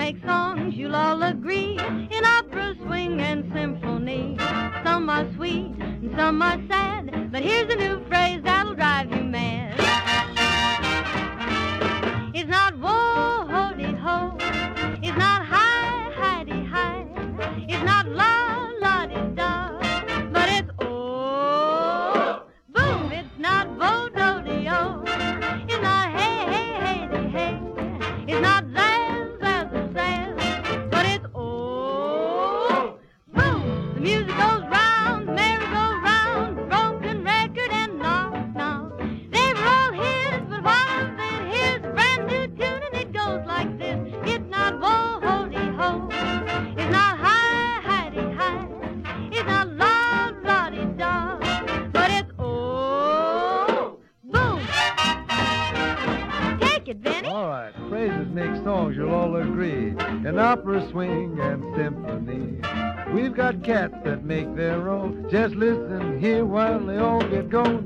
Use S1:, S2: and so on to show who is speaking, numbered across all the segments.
S1: make songs, you'll all agree, in opera, swing, and symphony. Some are sweet and some are sad, but here's a new phrase that'll drive you mad. It's not whoa-ho-dee-ho, it's not hi-hi-dee-hi, it's not la-la-dee-da, but it's oh, boom, it's not vo-do-dee-oh, it's not hey-hey-hey-dee-hey, it's not zaz-zaz-zaz, but it's oh, boom, the music goes round, the merry-go-round, broken record and knock-knock. They were all his, but one of it his, a brand new tune, and it goes like this. It's not whoa-ho-dee-ho, it's not hi-hi-dee-hi, it's not la-la-dee-da, but it's oh, boom. Take it, Benny.
S2: All right, phrases make songs, you'll all agree, in opera, swing, and symphony. We've got cats that make their own. Just listen here while they all get going.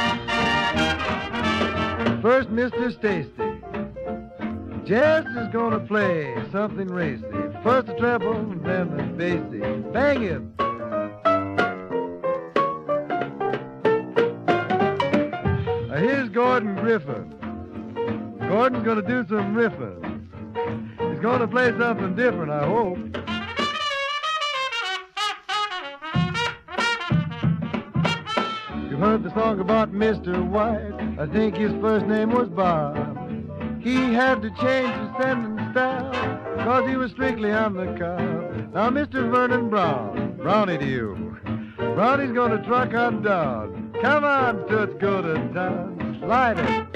S2: First, Mr. Stacy. Jess is gonna play something racy. First the treble, then the bassy. Bang it! Here's Gordon Griffin. Gordon's gonna do some riffing. He's gonna play something different, I hope. You heard the song about Mr. White. I think his first name was Bob. He had to change his sentence style, 'cause he was strictly on the cob. Now, Mr. Vernon Brown, Brownie to you. Brownie's gonna truck on down. Come on, Toots, go to town. Slide it.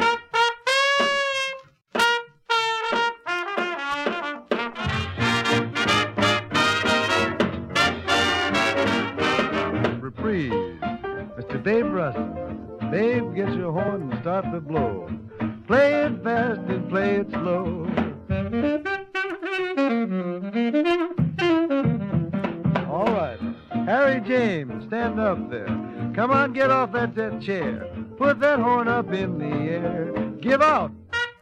S2: Reprise. Mr. Dave Russell. Dave, get your horn and start the blow. Play it fast and play it slow. All right. Harry James, stand up there. Come on, get off that chair. Put that horn up in the air. Give out.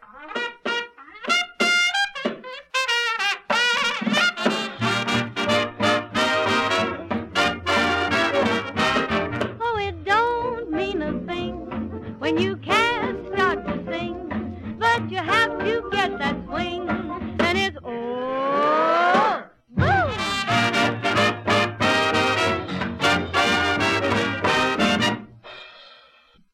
S1: Oh, it don't mean a thing when you can't start to sing, but you have